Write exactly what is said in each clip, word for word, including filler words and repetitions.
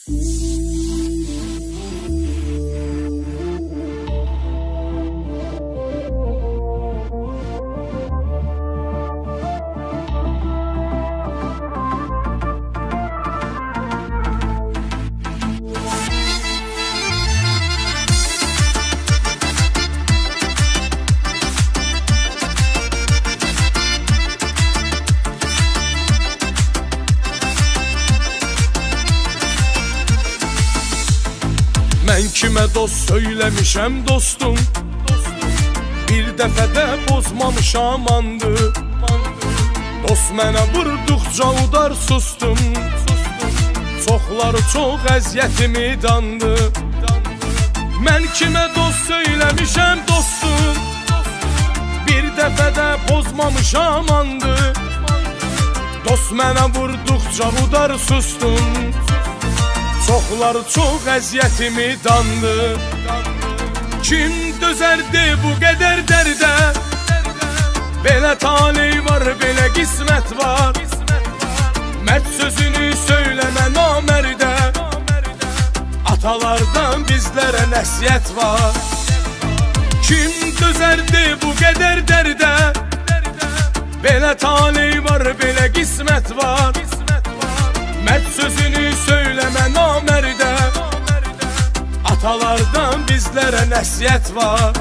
Mən kimə dost söyləmişəm dostum, bir dəfədə pozmamışam andı. Dost mənə vurduqca udar sustum, çoxları çox əziyyətimi dandı. Mən kimə dost söyləmişəm dostum, bir dəfədə pozmamışam andı. Dost mənə vurduqca udar sustum, çoxları çox əziyyətimi dandı. Kim dözərdi bu qədər dərdə, belə taley var, belə qismət var. Mərd sözünü söyləmə namərdə, atalardan bizlərə nəsiyyət var. Kim dözərdi bu qədər dərdə, belə taley var, belə qismət var. Mərd sözünü söyləmə namərdə, atalardan bizlərə nəsiyyət var.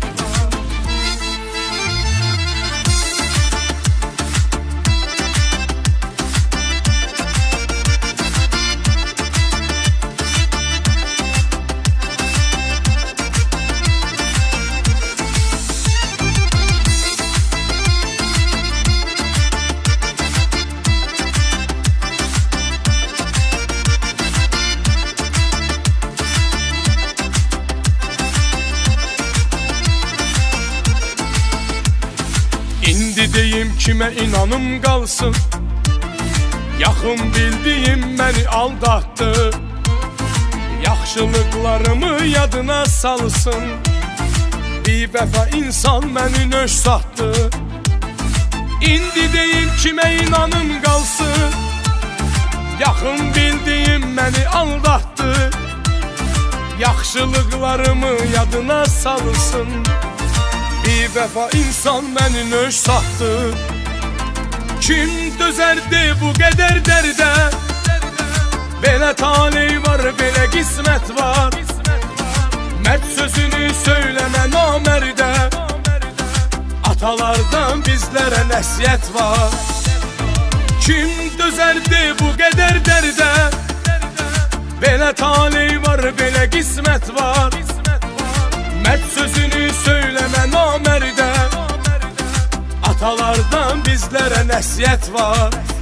İndi deyim kimə inanım qalsın, yaxın bildiyim məni aldatdı. Yaxşılıqlarımı yadına salsın, bir vəfa insan məni nöş satdı. İndi deyim kimə inanım qalsın, yaxın bildiyim məni aldatdı. Yaxşılıqlarımı yadına salsın, bir vəfa insan məni nöş satdı. Kim dözərdi bu qədər dərdə, belə taley var, belə qismət var. Mərd sözünü söyləmə namərdə, atalardan bizlərə nəsiyyət var. Kim dözərdi bu qədər dərdə, belə taley var, belə qismət var. Mərd sözünü söyləmə namərdə, atalardan bizlərə nəsiyyət var.